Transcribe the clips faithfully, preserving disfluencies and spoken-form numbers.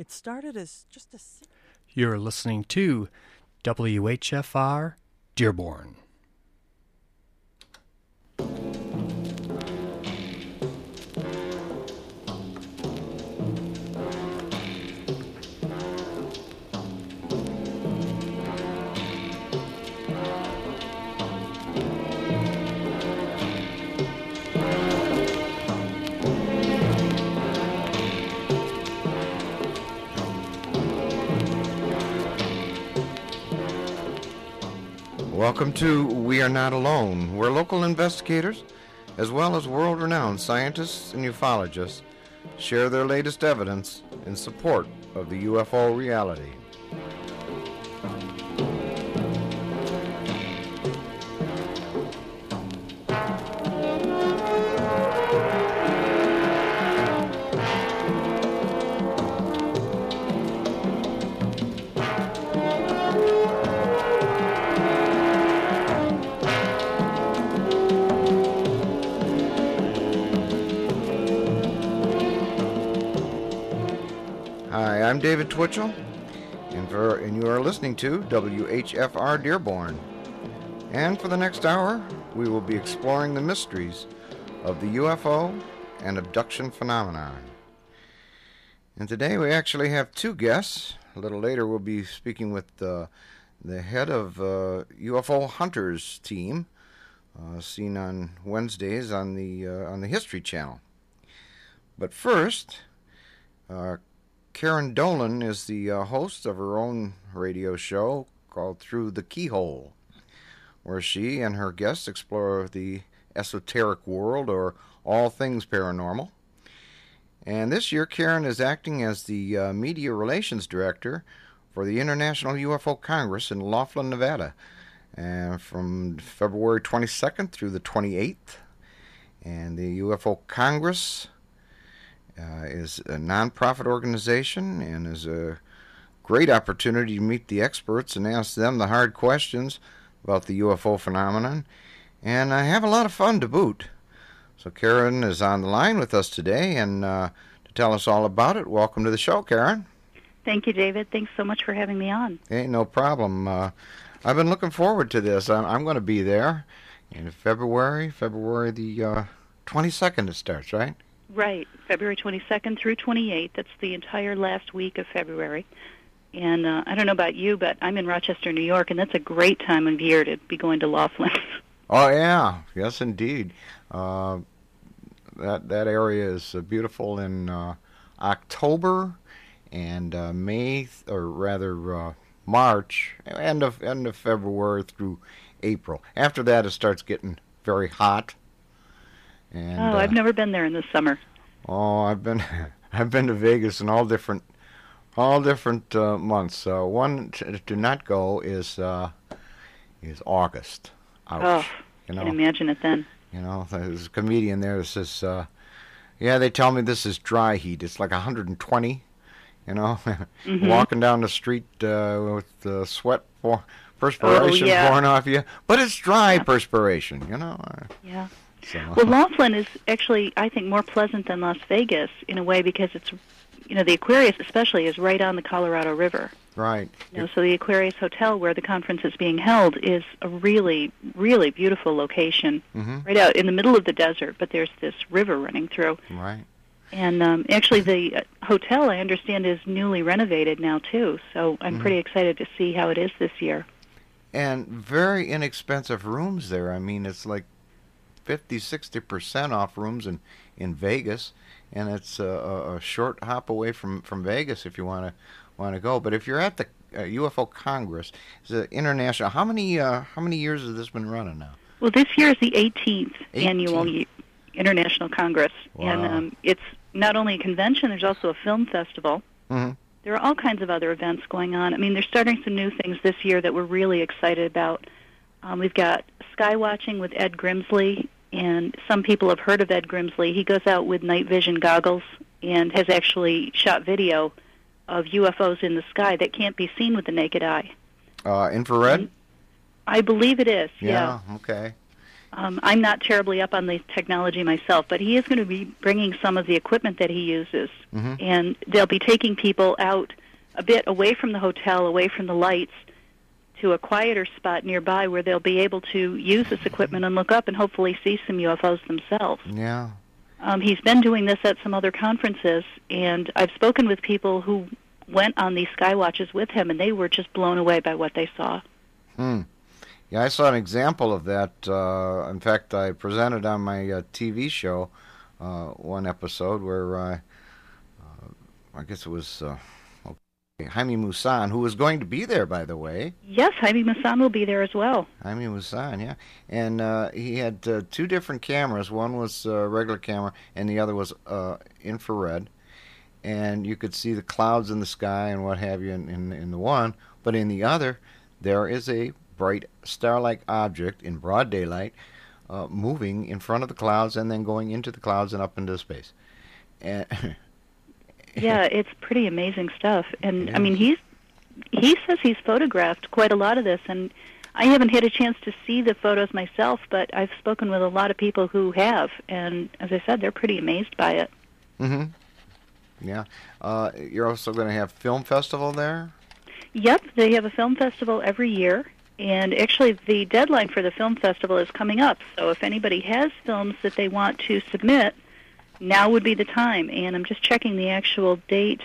It started as just a... You're listening to W H F R Dearborn. Welcome to We Are Not Alone, where local investigators, as well as world-renowned scientists and ufologists, share their latest evidence in support of the U F O reality. I'm David Twitchell, and, for, and you are listening to W H F R Dearborn. And for the next hour, we will be exploring the mysteries of the U F O and abduction phenomenon. And today we actually have two guests. A little later we'll be speaking with uh, the head of uh, U F O Hunters team, uh, seen on Wednesdays on the, uh, on the History Channel. But first, uh, Karen Dolan is the uh, host of her own radio show called Through the Keyhole, where she and her guests explore the esoteric world or all things paranormal. And this year, Karen is acting as the uh, Media Relations Director for the International U F O Congress in Laughlin, Nevada, and from February twenty-second through the twenty-eighth. And the U F O Congress Uh, is a non-profit organization and is a great opportunity to meet the experts and ask them the hard questions about the U F O phenomenon, and I have a lot of fun to boot. So Karen is on the line with us today, and uh, to tell us all about it. Welcome to the show, Karen. Thank you, David. Thanks so much for having me on. Hey, no problem. Uh, I've been looking forward to this. I'm, I'm going to be there in February, February the uh, twenty-second it starts, right? Right, February twenty-second through twenty-eighth. That's the entire last week of February. And uh, I don't know about you, but I'm in Rochester, New York, and that's a great time of year to be going to Laughlin. Oh, yeah. Yes, indeed. Uh, that that area is uh, beautiful in uh, October and uh, May, or rather uh, March, end of, end of February through April. After that, it starts getting very hot. And, oh, I've uh, never been there in the summer. Oh, I've been, I've been to Vegas in all different, all different uh, months. Uh, one to, to not go is uh, is August. Ouch. Oh, you know, I can imagine it then. You know, there's a comedian there that says, uh, "Yeah, they tell me this is dry heat. It's like one hundred twenty. You know, mm-hmm. Walking down the street uh, with uh, sweat for perspiration oh, yeah. pouring off you, but it's dry yeah. perspiration. You know." Uh, yeah. So. Well, Laughlin is actually, I think, more pleasant than Las Vegas in a way because it's, you know, the Aquarius especially is right on the Colorado River. Right. You know, so the Aquarius Hotel where the conference is being held is a really, really beautiful location, mm-hmm. right out in the middle of the desert, but there's this river running through. Right. And um, actually the uh, hotel, I understand, is newly renovated now, too, so I'm mm-hmm. pretty excited to see how it is this year. And very inexpensive rooms there. I mean, it's like fifty, sixty percent off rooms in, in Vegas, and it's a, a short hop away from, from Vegas if you want to want to go. But if you're at the uh, U F O Congress, it's a international. How many uh, how many years has this been running now? Well, this year is the eighteenth, eighteenth. Annual U- International Congress, wow. and um, it's not only a convention. There's also a film festival. Mm-hmm. There are all kinds of other events going on. I mean, they're starting some new things this year that we're really excited about. Um, we've got sky watching with Ed Grimsley, and some people have heard of Ed Grimsley. He goes out with night vision goggles and has actually shot video of U F Os in the sky that can't be seen with the naked eye. Uh, infrared? I believe it is, yeah. Yeah, okay. Um, I'm not terribly up on the technology myself, but he is going to be bringing some of the equipment that he uses, Mm-hmm. and they'll be taking people out a bit away from the hotel, away from the lights, to a quieter spot nearby where they'll be able to use this equipment and look up and hopefully see some U F Os themselves. Yeah. Um, he's been doing this at some other conferences, and I've spoken with people who went on these sky watches with him, and they were just blown away by what they saw. Hmm. Yeah, I saw an example of that. Uh, in fact, I presented on my uh, T V show uh, one episode where uh, uh, I guess it was uh, okay, Jaime Maussan, who was going to be there, by the way. Yes, Jaime Maussan will be there as well. Jaime Maussan, yeah. And uh, he had uh, two different cameras. One was a regular camera, and the other was uh, infrared. And you could see the clouds in the sky and what have you in, in, in the one. But in the other, there is a bright star-like object in broad daylight uh, moving in front of the clouds and then going into the clouds and up into space. And yeah, it's pretty amazing stuff. And, It I mean, is. he's he says he's photographed quite a lot of this, and I haven't had a chance to see the photos myself, but I've spoken with a lot of people who have, and as I said, they're pretty amazed by it. Mm-hmm. Yeah. Uh, you're also going to have film festival there? Yep, they have a film festival every year, and actually the deadline for the film festival is coming up, so if anybody has films that they want to submit, now would be the time. And I'm just checking the actual date.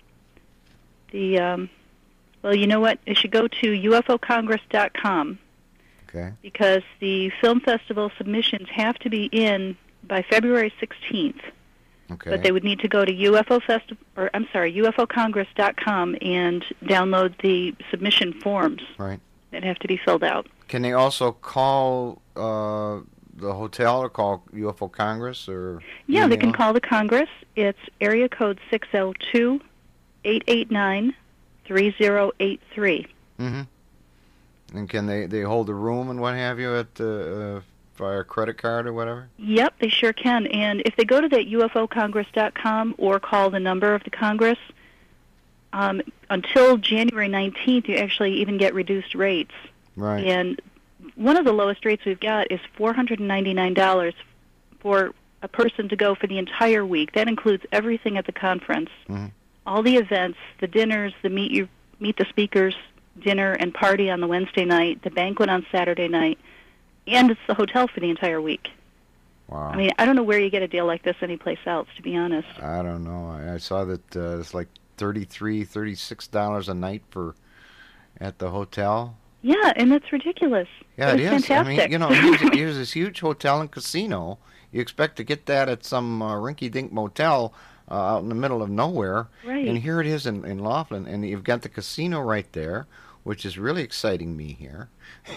The um, well, you know what? You should go to U F O Congress dot com, Okay. because the film festival submissions have to be in by February sixteenth. Okay. But they would need to go to U F O Festival, or I'm sorry, U F O Congress dot com and download the submission forms Right. that have to be filled out. Can they also call uh, the hotel or call U F O Congress or? Yeah, they can email? call the Congress. It's area code six oh two, eight eight nine, three oh eight three. Mm-hmm. And can they, they hold a room and what have you at uh, uh, via credit card or whatever? Yep, they sure can. And if they go to that U F O Congress dot com or call the number of the Congress, um, until January nineteenth, you actually even get reduced rates. Right. And one of the lowest rates we've got is four hundred ninety-nine dollars for a person to go for the entire week. That includes everything at the conference, Mhm. all the events, the dinners, the meet you meet the speakers dinner and party on the Wednesday night, the banquet on Saturday night, and it's the hotel for the entire week. Wow. I mean, I don't know where you get a deal like this anyplace else, to be honest. I don't know. I, I saw that uh, it's like thirty-three, thirty-six dollars a night for at the hotel. Yeah, and that's ridiculous. Yeah, it It's is. fantastic. I mean, you know, here's, here's this huge hotel and casino. You expect to get that at some uh, rinky-dink motel uh, out in the middle of nowhere. Right. And here it is in, in Laughlin, and you've got the casino right there, which is really exciting me here.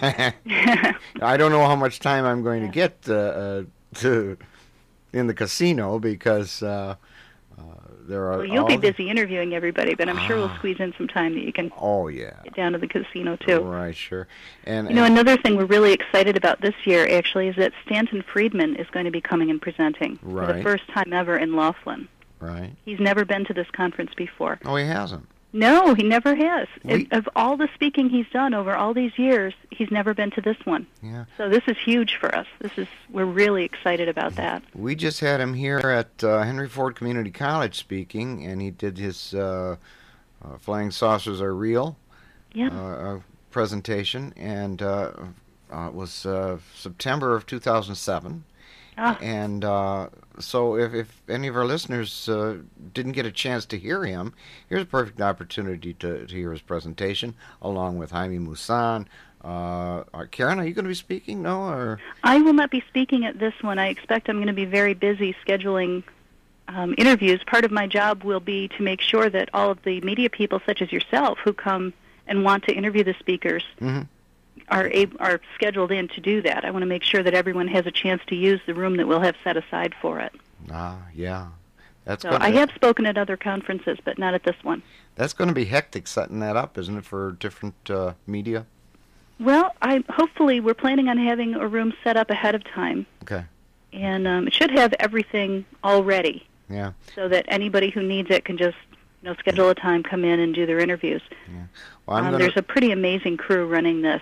I don't know how much time I'm going to get uh, uh, to in the casino because uh, uh, there are. Well, you'll all be the- busy interviewing everybody, but I'm sure we'll Ah. squeeze in some time that you can Oh yeah. get down to the casino, too. Right. Sure. And You know, and- another thing we're really excited about this year, actually, is that Stanton Friedman is going to be coming and presenting for Right. the first time ever in Laughlin. right. He's never been to this conference before. Oh, he hasn't. No, he never has. We- Of all the speaking he's done over all these years, he's never been to this one. Yeah. So this is huge for us. This is we're really excited about that. We just had him here at uh, Henry Ford Community College speaking, and he did his uh, uh, Flying Saucers Are Real Yeah. uh, uh, presentation, and uh, uh, it was uh, September of two thousand seven. Ah. And uh, so if, if any of our listeners uh, didn't get a chance to hear him, here's a perfect opportunity to, to hear his presentation, along with Jaime Maussan. Uh, uh, Karen, are you going to be speaking? No? Or I will not be speaking at this one. I expect I'm going to be very busy scheduling um, interviews. Part of my job will be to make sure that all of the media people, such as yourself, who come and want to interview the speakers, Mhm. are ab- are scheduled in to do that. I want to make sure that everyone has a chance to use the room that we'll have set aside for it. Ah, yeah. That's So gonna, I have spoken at other conferences, but not at this one. That's going to be hectic setting that up, isn't it, for different uh, media? Well, I hopefully we're planning on having a room set up ahead of time, Okay. and um, it should have everything all ready, Yeah. so that anybody who needs it can just you know schedule a time, come in, and do their interviews. Well, I'm Um, gonna, there's a pretty amazing crew running this.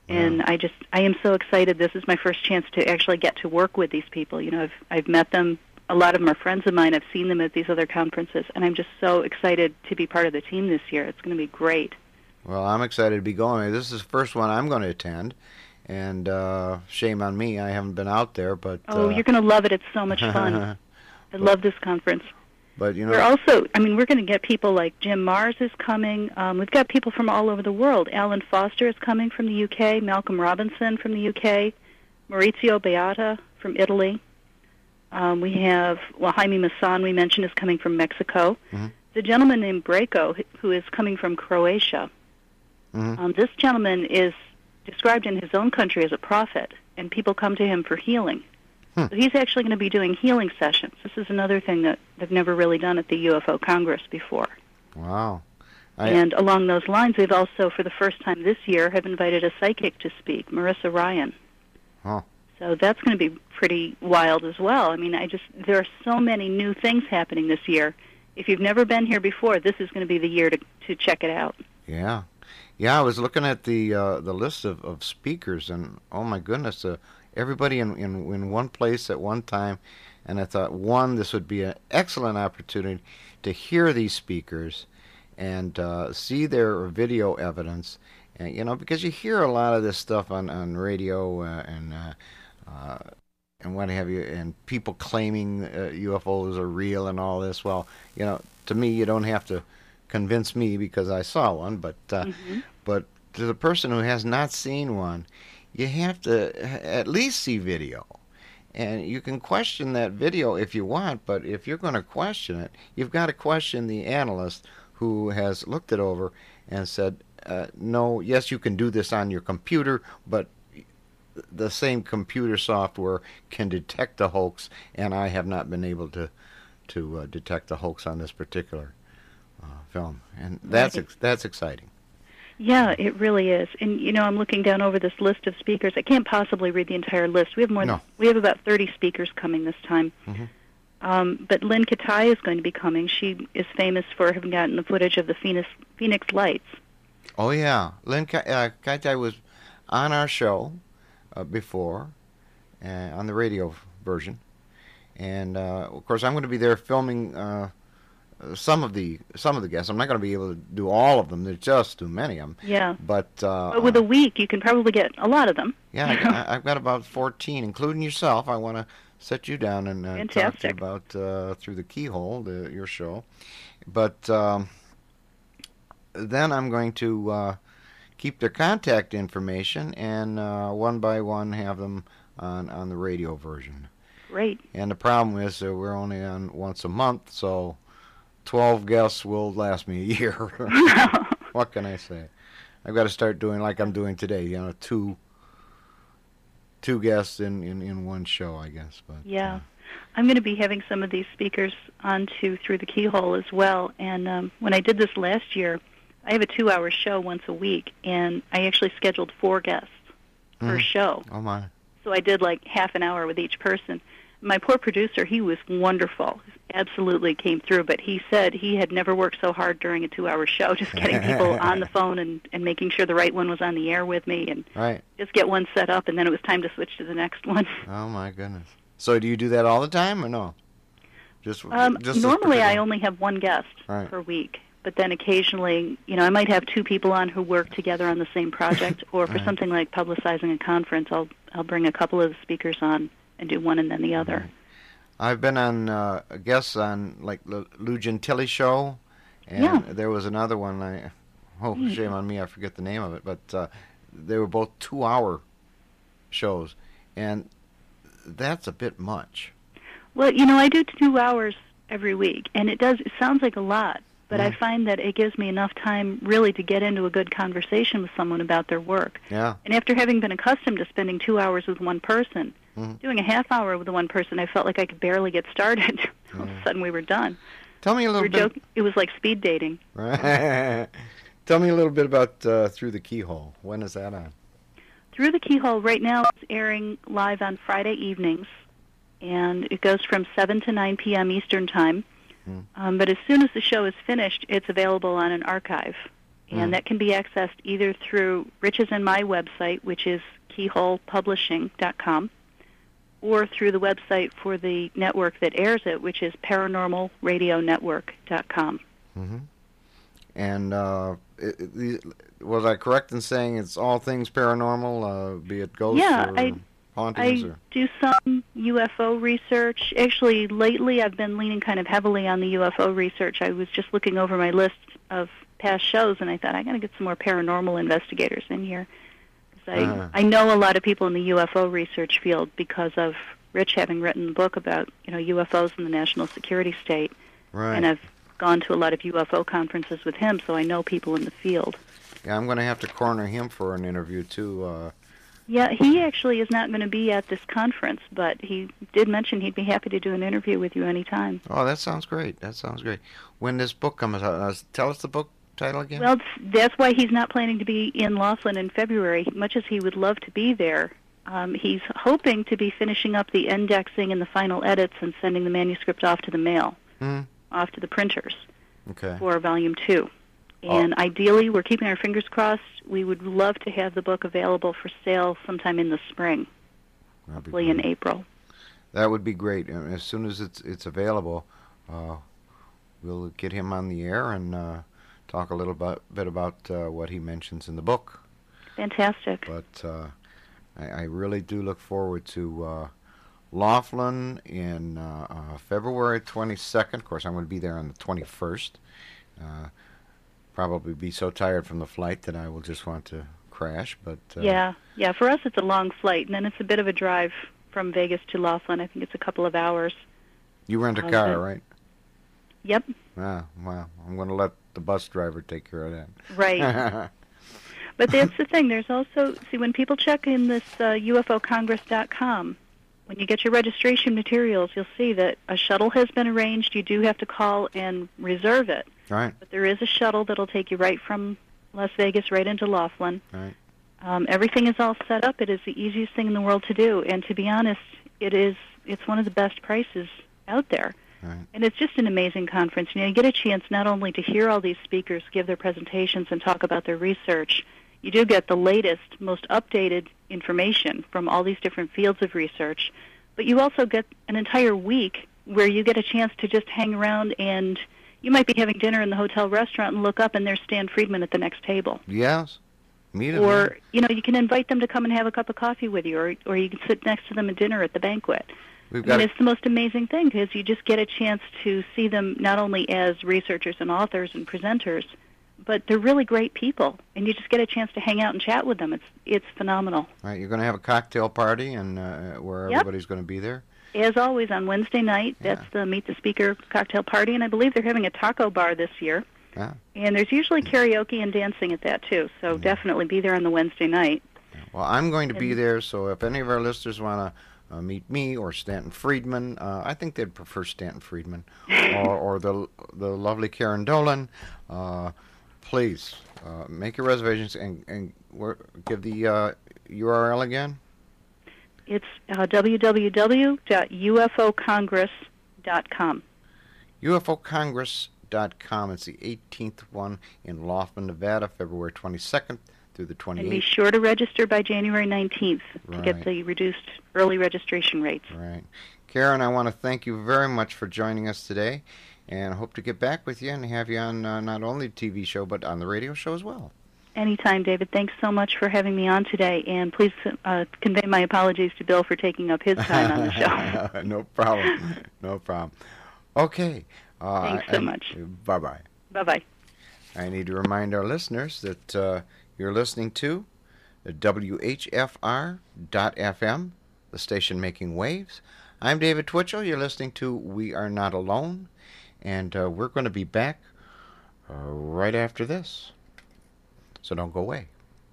And I just, I am so excited. This is my first chance to actually get to work with these people. You know, I've, I've met them. A lot of them are friends of mine. I've seen them at these other conferences, and I'm just so excited to be part of the team this year. It's going to be great. Well, I'm excited to be going. This is the first one I'm going to attend, and uh, shame on me, I haven't been out there. But oh, uh, you're going to love it. It's so much fun. I but, love this conference. But you know, we're also, I mean, we're going to get people like Jim Mars is coming. Um, we've got people from all over the world. Alan Foster is coming from the U K. Malcolm Robinson from the U K. Maurizio Beata from Italy. Um, we have, well, Jaime Maussan, we mentioned, is coming from Mexico. Mm-hmm. The gentleman named Breko, who is coming from Croatia. Mm-hmm. Um, this gentleman is described in his own country as a prophet, and people come to him for healing. Hmm. So he's actually going to be doing healing sessions. This is another thing that they've never really done at the U F O Congress before. Wow. I, and along those lines, we've also, for the first time this year, have invited a psychic to speak, Marissa Ryan. Huh. So that's going to be pretty wild as well. I mean, I just there are so many new things happening this year. If you've never been here before, this is going to be the year to to check it out. Yeah. Yeah, I was looking at the uh, the list of, of speakers, and oh my goodness, uh, everybody in, in in one place at one time, and I thought, one, this would be an excellent opportunity to hear these speakers and uh, see their video evidence, and you know, because you hear a lot of this stuff on on radio uh, and uh, uh, and what have you, and people claiming uh, U F Os are real and all this. Well, you know, to me, you don't have to convince me because I saw one, but uh, mm-hmm. but to the person who has not seen one, you have to at least see video. And you can question that video if you want, but if you're going to question it, you've got to question the analyst who has looked it over and said, uh, no, yes, you can do this on your computer, but the same computer software can detect a hoax, and I have not been able to to uh, detect a hoax on this particular uh, film. And that's ex- that's exciting. Yeah, it really is. And you know, I'm looking down over this list of speakers. I can't possibly read the entire list. We have more. No. Than, we have about thirty speakers coming this time. Mm-hmm. Um, but Lynn Katai is going to be coming. She is famous for having gotten the footage of the Phoenix Phoenix Lights. Oh yeah, Lynn Ka- uh, Katai was on our show uh, before, uh, on the radio version, and uh, of course I'm going to be there filming. Uh, Some of the some of the guests. I'm not going to be able to do all of them. There's just too many of them. Yeah. But, uh, but with a week, you can probably get a lot of them. Yeah, I, I've got about fourteen, including yourself. I want to sit you down and uh, talk to you about uh, Through the Keyhole, the, your show. But um, then I'm going to uh, keep their contact information and uh, one by one have them on, on the radio version. Great. And the problem is that we're only on once a month, so twelve guests will last me a year. What can I say? I've got to start doing like I'm doing today, you know, two two guests in, in, in one show, I guess. But yeah. Uh, I'm going to be having some of these speakers on to Through the Keyhole as well. And um, when I did this last year, I have a two-hour show once a week, and I actually scheduled four guests per mm. show. Oh, my. So I did like half an hour with each person. My poor producer, he was wonderful. Absolutely came through, but he said he had never worked so hard during a two-hour show, just getting people on the phone and, and making sure the right one was on the air with me, and right. just get one set up, and then it was time to switch to the next one. Oh, my goodness. So do you do that all the time or no? Just, um, just Normally I only have one guest right. per week, but then occasionally, you know, I might have two people on who work together on the same project, or for right. something like publicizing a conference, I'll I'll bring a couple of the speakers on and do one and then the other. Right. I've been on uh, guests on like the Lou Gentili show, and yeah. there was another one. I oh mm. shame on me, I forget the name of it, but uh, they were both two-hour shows, and that's a bit much. Well, you know, I do two hours every week, and it does. It sounds like a lot, but mm. I find that it gives me enough time really to get into a good conversation with someone about their work. Yeah. And after having been accustomed to spending two hours with one person, mm-hmm. doing a half hour with one person, I felt like I could barely get started. All of a sudden, we were done. Tell me a little we bit. Joking. It was like speed dating. Right. Tell me a little bit about uh, Through the Keyhole. When is that on? Through the Keyhole right now is airing live on Friday evenings, and it goes from seven to nine p.m. Eastern Time. Hmm. Um, but as soon as the show is finished, it's available on an archive. and Mm. that can be accessed either through Rich's and my website, which is keyhole publishing dot com, or through the website for the network that airs it, which is paranormal radio network dot com. Mm-hmm. And uh, it, it, was I correct in saying it's all things paranormal, uh, be it ghosts Yeah, or I- hauntings? I or? do some U F O research. Actually, lately I've been leaning kind of heavily on the U F O research. I was just looking over my list of past shows, and I thought, I got to get some more paranormal investigators in here. 'Cause I, Uh-huh. I know a lot of people in the U F O research field because of Rich having written a book about, you know, U F Os in the national security state. Right. And I've gone to a lot of U F O conferences with him, so I know people in the field. Yeah, I'm going to have to corner him for an interview, too. Uh, Yeah, he actually is not going to be at this conference, but he did mention he'd be happy to do an interview with you anytime. oh, that sounds great. That sounds great. When this book comes out, uh, tell us the book title again? Well, that's why he's not planning to be in Laughlin in February, much as he would love to be there. Um, he's hoping to be finishing up the indexing and the final edits and sending the manuscript off to the mail, Hmm. off to the printers Okay. for Volume two. And Oh. ideally, we're keeping our fingers crossed, we would love to have the book available for sale sometime in the spring, That'd be probably in great. April. That would be great. And as soon as it's it's available, uh, we'll get him on the air and uh, talk a little bit, bit about uh, what he mentions in the book. Fantastic. But uh, I, I really do look forward to uh, Laughlin in uh, uh, February twenty-second. Of course, I'm going to be there on the twenty-first. Uh, probably be so tired from the flight that I will just want to crash. But uh, Yeah, yeah. For us, it's a long flight, and then it's a bit of a drive from Vegas to Laughlin. I think it's a couple of hours. you rent a Uh, car, but- right? Yep, Ah, well, I'm going to let the bus driver take care of that. right. But that's the thing. There's also, see, when people check in this uh, U F O Congress dot com, when you get your registration materials, you'll see that a shuttle has been arranged. You do have to call and reserve it. Right, But there is a shuttle that'll take you right from Las Vegas right into Laughlin. right. Um, everything is all set up. It is the easiest thing in the world to do. And to be honest, it is, it's one of the best prices out there. Right. And it's just an amazing conference. You know, you get a chance not only to hear all these speakers give their presentations and talk about their research, you do get the latest, most updated information from all these different fields of research, but you also get an entire week where you get a chance to just hang around, and you might be having dinner in the hotel restaurant and look up and there's Stan Friedman at the next table. Yes. Meet him. Or, you know, you can invite them to come and have a cup of coffee with you, or, or you can sit next to them at dinner at the banquet. We've I got mean, it's the most amazing thing because you just get a chance to see them not only as researchers and authors and presenters, but they're really great people, and you just get a chance to hang out and chat with them. It's it's phenomenal. Right, you're going to have a cocktail party, and uh, where Yep. everybody's going to be there. As always, on Wednesday night, that's the Meet the Speaker cocktail party, and I believe they're having a taco bar this year. Yeah. And there's usually karaoke and dancing at that, too, so definitely be there on the Wednesday night. Well, I'm going to be And- there, so if any of our listeners want to uh, meet me or Stanton Friedman, uh, I think they'd prefer Stanton Friedman, or, or the the lovely Karen Dolan. Uh, please uh, make your reservations and and where, give the uh, U R L again. It's uh, w w w dot u f o congress dot com. U F O Congress dot com. It's the eighteenth one in Laughlin, Nevada, February twenty-second through the And be twenty-eighth. sure to register by January nineteenth to Right. get the reduced early registration rates. Right. Karen, I want to thank you very much for joining us today, and I hope to get back with you and have you on uh, not only the T V show, but on the radio show as well. Anytime, David. Thanks so much for having me on today, and please uh, convey my apologies to Bill for taking up his time on the show. No problem. No problem. Okay. Uh, Thanks I- so I- much. Bye-bye. Bye-bye. I need to remind our listeners that uh, you're listening to W H F R dot F M, the station making waves. I'm David Twitchell. You're listening to We Are Not Alone, and uh, we're going to be back uh, right after this. So don't go away.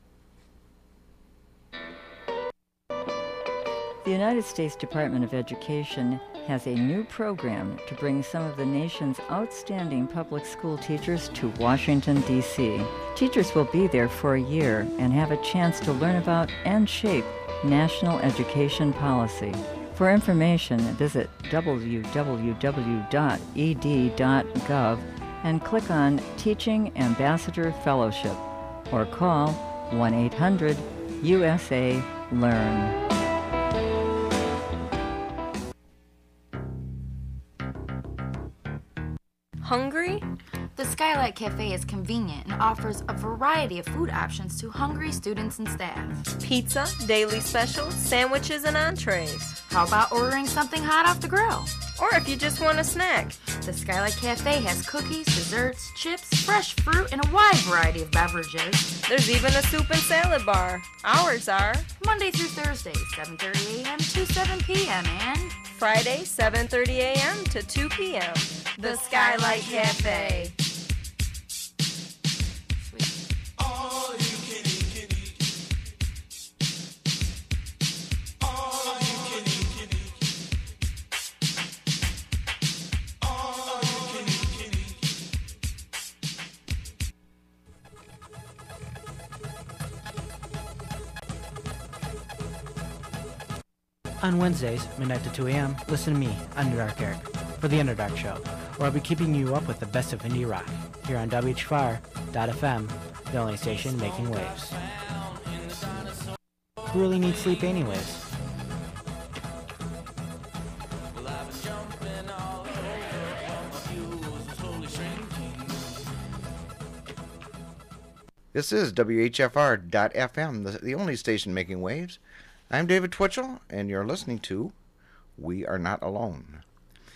The United States Department of Education has a new program to bring some of the nation's outstanding public school teachers to Washington, D C Teachers will be there for a year and have a chance to learn about and shape national education policy. For information, visit w w w dot e d dot gov and click on Teaching Ambassador Fellowship or call one eight hundred U S A Learn. Hungry? The Skylight Cafe is convenient and offers a variety of food options to hungry students and staff. Pizza, daily specials, sandwiches, and entrees. How about ordering something hot off the grill? Or if you just want a snack. The Skylight Cafe has cookies, desserts, chips, fresh fruit, and a wide variety of beverages. There's even a soup and salad bar. Hours are Monday through Thursday, seven thirty a.m. to seven p.m. and Friday, seven thirty a.m. to two p.m. The Skylight Cafe. On Wednesdays, midnight to two a.m., listen to me, Underdark Eric, for The Underdark Show, where I'll be keeping you up with the best of indie rock, here on W H F R dot F M, the only station making waves. Who really needs sleep anyways? This is W H F R dot F M, the, the only station making waves. I'm David Twitchell, and you're listening to We Are Not Alone.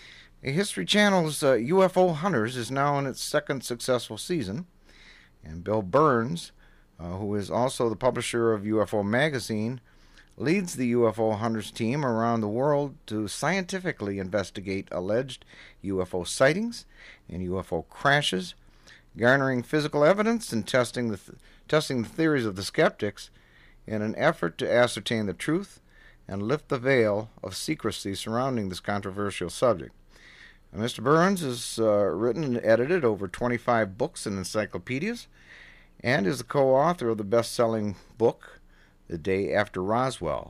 A History Channel's uh, U F O Hunters is now in its second successful season, and Bill Burns, uh, who is also the publisher of U F O Magazine, leads the U F O Hunters team around the world to scientifically investigate alleged U F O sightings and U F O crashes, garnering physical evidence and testing the, th- testing the theories of the skeptics in an effort to ascertain the truth and lift the veil of secrecy surrounding this controversial subject. Now, Mister Burns has uh, written and edited over twenty-five books and encyclopedias, and is the co-author of the best-selling book, The Day After Roswell.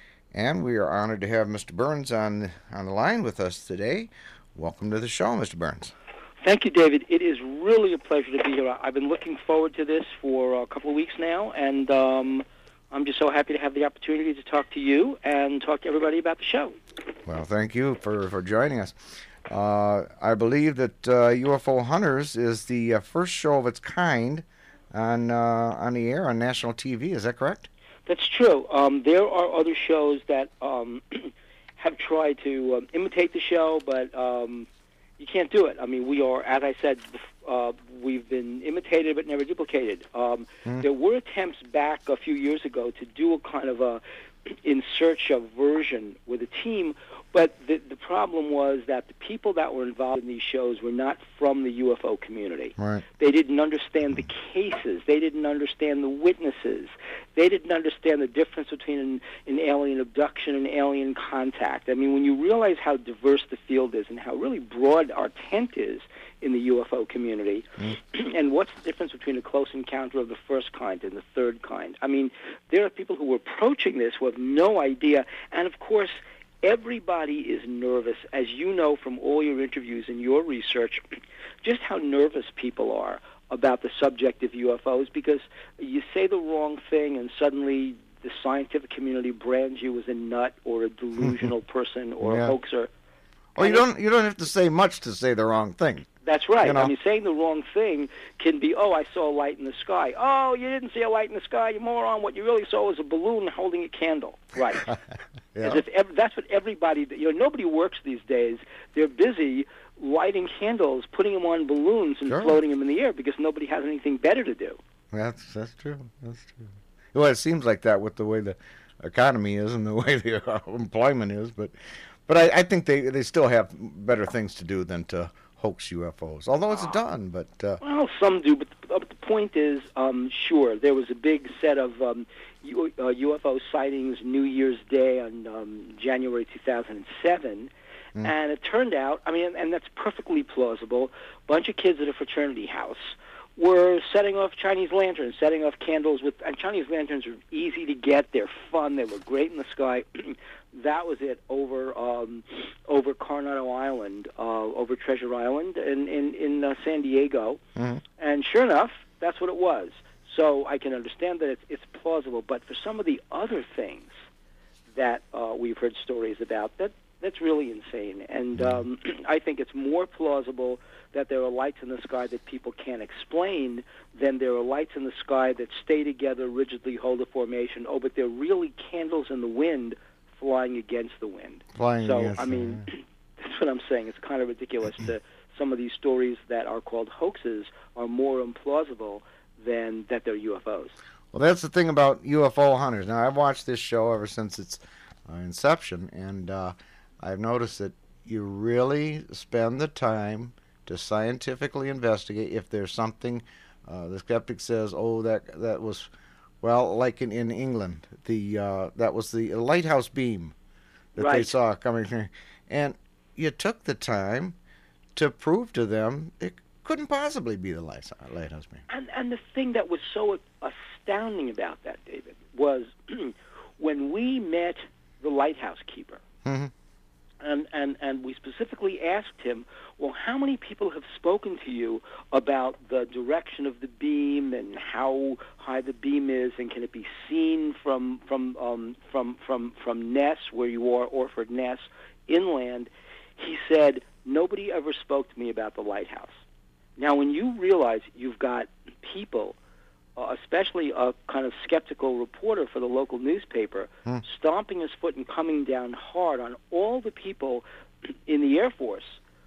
And we are honored to have Mister Burns on, on the line with us today. Welcome to the show, Mister Burns. Thank you, David. It is really a pleasure to be here. I've been looking forward to this for a couple of weeks now, and um, I'm just so happy to have the opportunity to talk to you and talk to everybody about the show. Well, thank you for, for joining us. Uh, I believe that uh, U F O Hunters is the uh, first show of its kind on uh, on the air on national T V. Is that correct? That's true. Um, there are other shows that um, have tried to um, imitate the show, but um, you can't do it. I mean, we are, as I said, uh, we've been imitated but never duplicated. Um, mm. There were attempts back a few years ago to do a kind of a in search of version with a team, but the, the problem was that the people that were involved in these shows were not from the U F O community. Right. They didn't understand the cases. They didn't understand the witnesses. They didn't understand the difference between an, an alien abduction and alien contact. I mean, when you realize how diverse the field is and how really broad our tent is in the U F O community, mm. and what's the difference between a close encounter of the first kind and the third kind? I mean, there are people who are approaching this who have no idea, and of course, everybody is nervous, as you know from all your interviews and your research, just how nervous people are about the subject of U F Os, because you say the wrong thing and suddenly the scientific community brands you as a nut or a delusional person or yeah. a hoaxer. Well, you don't you don't have to say much to say the wrong thing. That's right. You know? I mean, saying the wrong thing can be, oh, I saw a light in the sky. Oh, you didn't see a light in the sky, you moron. What you really saw was a balloon holding a candle. Right. yeah. As if ev- that's what everybody, you know, nobody works these days. They're busy lighting candles, putting them on balloons and sure. floating them in the air because nobody has anything better to do. That's that's true. That's true. Well, it seems like that with the way the economy is and the way the employment is, but but I, I think they, they still have better things to do than to hoax U F Os, although it's done. But uh, well, some do. But the, but the point is, um, sure, there was a big set of um, U, uh, U F O sightings New Year's Day on um, January two thousand seven, mm. and it turned out, I mean, and that's perfectly plausible. A bunch of kids at a fraternity house were setting off Chinese lanterns, setting off candles with, and Chinese lanterns are easy to get. They're fun. They look great in the sky. That was it over um, over Coronado Island, uh, over Treasure Island in in, in uh, San Diego, Mm-hmm. and sure enough, that's what it was. So I can understand that it's, it's plausible, but for some of the other things that uh, we've heard stories about, that that's really insane. And um, I think it's more plausible that there are lights in the sky that people can't explain than there are lights in the sky that stay together, rigidly hold a formation. Oh, but they're really candles in the wind flying against the wind. Flying so, against I the mean, wind. that's what I'm saying. It's kind of ridiculous to some of these stories that are called hoaxes are more implausible than that they're U F Os. Well, that's the thing about U F O hunters. Now, I've watched this show ever since its uh, inception, and uh, I've noticed that you really spend the time to scientifically investigate if there's something. Uh, the skeptic says, "Oh, that that was, well, like in, in England, the uh, that was the lighthouse beam that Right. they saw coming here," and you took the time to prove to them it couldn't possibly be the light, lighthouse beam. And, and the thing that was so astounding about that, David, was when we met the lighthouse keeper, Mm-hmm. and, and, and we specifically asked him, well, how many people have spoken to you about the direction of the beam and how high the beam is, and can it be seen from from um, from from from Ness, where you are, Orford Ness, inland? He said, nobody ever spoke to me about the lighthouse. Now, when you realize you've got people, uh, especially a kind of skeptical reporter for the local newspaper, Hmm. stomping his foot and coming down hard on all the people in the Air Force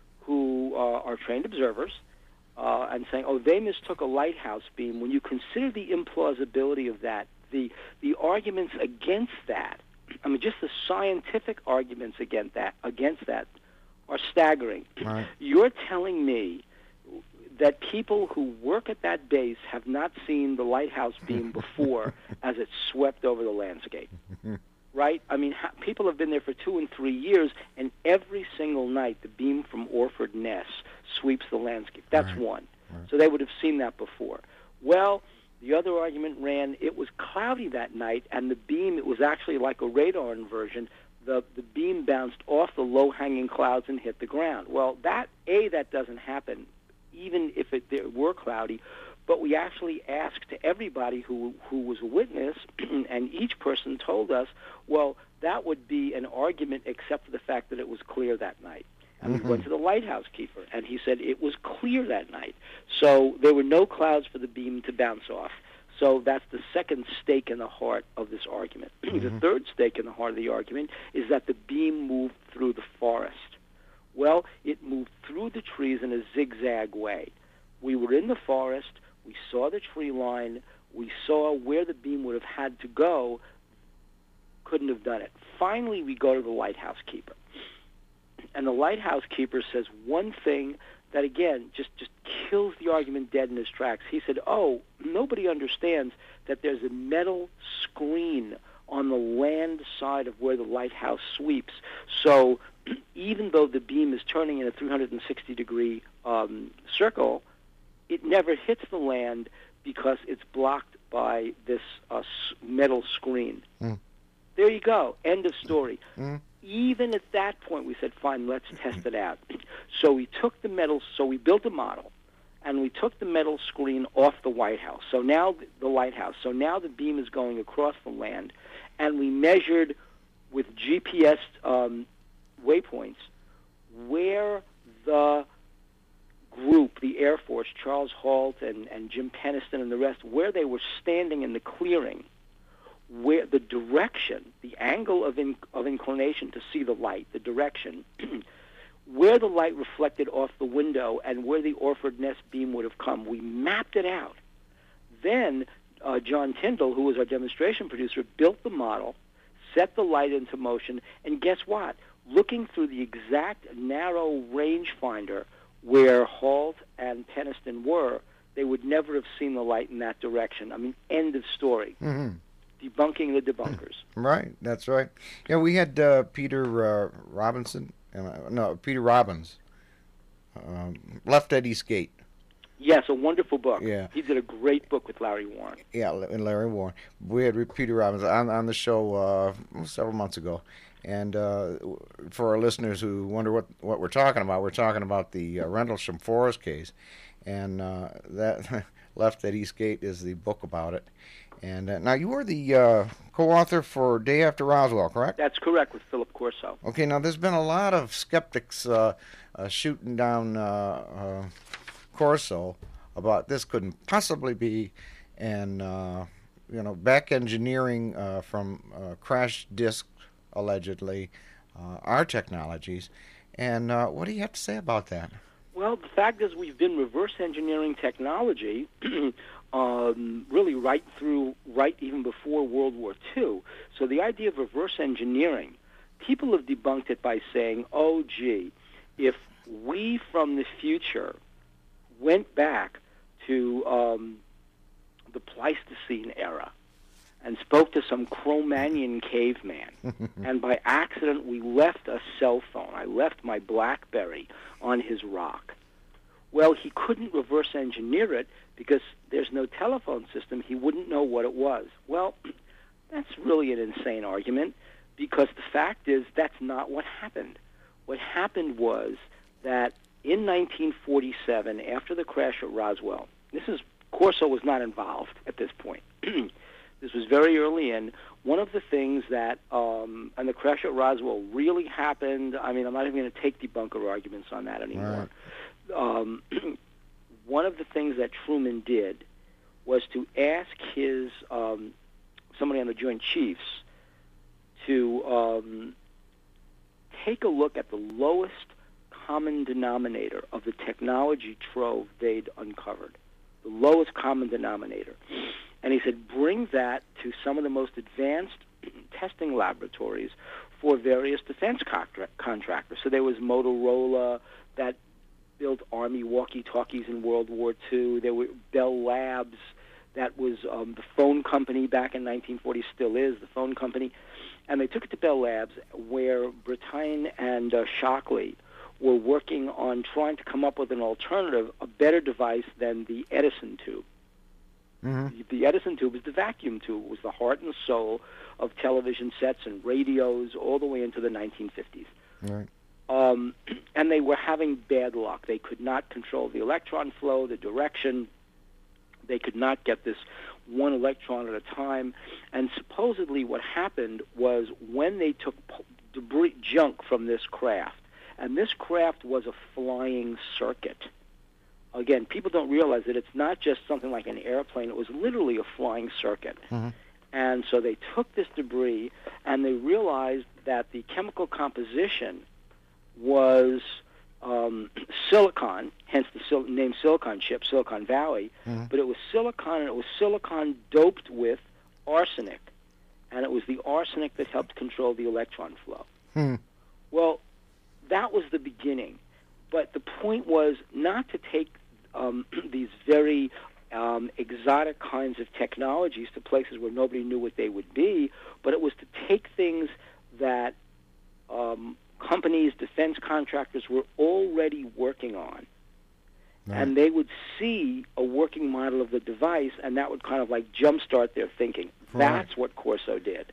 who uh, are trained observers, uh, and saying, oh, they mistook a lighthouse beam, when you consider the implausibility of that, the the arguments against that, I mean, just the scientific arguments against that, against that are staggering. Right. You're telling me that people who work at that base have not seen the lighthouse beam before as it swept over the landscape, right? I mean, ha- people have been there for two and three years, and every single night the beam from Orford Ness sweeps the landscape. That's Right. one. Right. So they would have seen that before. Well, the other argument ran, it was cloudy that night, and the beam, it was actually like a radar inversion. The, the beam bounced off the low-hanging clouds and hit the ground. Well, that, A, that doesn't happen, even if it, it were cloudy, but we actually asked to everybody who who was a witness, and each person told us, well, that would be an argument except for the fact that it was clear that night. And Mm-hmm. we went to the lighthouse keeper, and he said it was clear that night. So there were no clouds for the beam to bounce off. So that's the second stake in the heart of this argument. Mm-hmm. The third stake in the heart of the argument is that the beam moved through the forest. Well, it moved through the trees in a zigzag way. We were in the forest. We saw the tree line. We saw where the beam would have had to go. Couldn't have done it. Finally, we go to the lighthouse keeper. And the lighthouse keeper says one thing that, again, just, just kills the argument dead in its tracks. He said, oh, nobody understands that there's a metal screen on the land side of where the lighthouse sweeps. So even though the beam is turning in a three hundred sixty degree um, circle, it never hits the land because it's blocked by this uh, metal screen. Mm. There you go. End of story. Mm. Even at that point, we said, fine, let's test it out. So we took the metal, so we built a model, and we took the metal screen off the White House. So now the lighthouse. So now the beam is going across the land, and we measured with G P S um, waypoints where the group, the Air Force, Charles Halt and, and Jim Peniston and the rest, where they were standing in the clearing, where the direction, the angle of, in, of inclination to see the light, the direction, where the light reflected off the window and where the Orford Ness beam would have come. We mapped it out. Then uh, John Tyndall, who was our demonstration producer, built the model, set the light into motion, and guess what? Looking through the exact narrow rangefinder where Halt and Peniston were, they would never have seen the light in that direction. I mean, end of story. Mm-hmm. Debunking the debunkers. Right, that's right. Yeah, we had uh, Peter uh, Robinson, uh, no, Peter Robbins, um, left at Eastgate. Yes, a wonderful book. Yeah. He did a great book with Larry Warren. Yeah, and Larry Warren. We had Peter Robbins on, on the show uh, several months ago. And uh, for our listeners who wonder what, what we're talking about, we're talking about the uh, Rendlesham Forest case. And uh, that Left at Eastgate is the book about it. And uh, now you were the uh, co-author for Day After Roswell, correct? That's correct, with Philip Corso. Okay, now there's been a lot of skeptics uh, uh, shooting down uh, uh, Corso about this couldn't possibly be an uh, you know back engineering uh, from uh, crash disk, allegedly, uh, our technologies. And uh, what do you have to say about that? Well, the fact is we've been reverse engineering technology um, really right through, right even before World War Two. So the idea of reverse engineering, people have debunked it by saying, oh, gee, if we from the future went back to um, the Pleistocene era and spoke to some Cro-Magnon caveman, and by accident we left a cell phone, I left my BlackBerry on his rock. Well, he couldn't reverse engineer it because there's no telephone system. He wouldn't know what it was. Well, that's really an insane argument, because the fact is that's not what happened. What happened was that in nineteen forty-seven, after the crash at Roswell, this is Corso was not involved at this point. This was very early in. One of the things that, um, and the crash at Roswell really happened, I mean, I'm not even going to take debunker arguments on that anymore. Right. Um, one of the things that Truman did was to ask his, um, somebody on the Joint Chiefs to um, take a look at the lowest common denominator of the technology trove they'd uncovered, the lowest common denominator. And he said, bring that to some of the most advanced testing laboratories for various defense contra- contractors. So there was Motorola that built Army walkie-talkies in World War Two. There were Bell Labs, that was um, the phone company back in nineteen forty, still is the phone company. And they took it to Bell Labs, where Brattain and uh, Shockley were working on trying to come up with an alternative, a better device than the Edison tube. Mm-hmm. The, the Edison tube is the vacuum tube. It was the heart and soul of television sets and radios all the way into the nineteen fifties. Right. Um, and they were having bad luck. They could not control the electron flow, the direction. They could not get this one electron at a time. And supposedly what happened was when they took debris, junk from this craft, and this craft was a flying circuit. Again, people don't realize that it's not just something like an airplane. It was literally a flying circuit. Mm-hmm. And so they took this debris, and they realized that the chemical composition was um, silicon, hence the sil- name Silicon Chip, Silicon Valley, mm-hmm. but it was silicon, and it was silicon doped with arsenic, and it was the arsenic that helped control the electron flow. Mm-hmm. Well, that was the beginning, but the point was not to take um, these very um, exotic kinds of technologies to places where nobody knew what they would be, but it was to take things that um, companies, defense contractors were already working on, right. and they would see a working model of the device, and that would kind of like jumpstart their thinking. Right. That's what Corso did.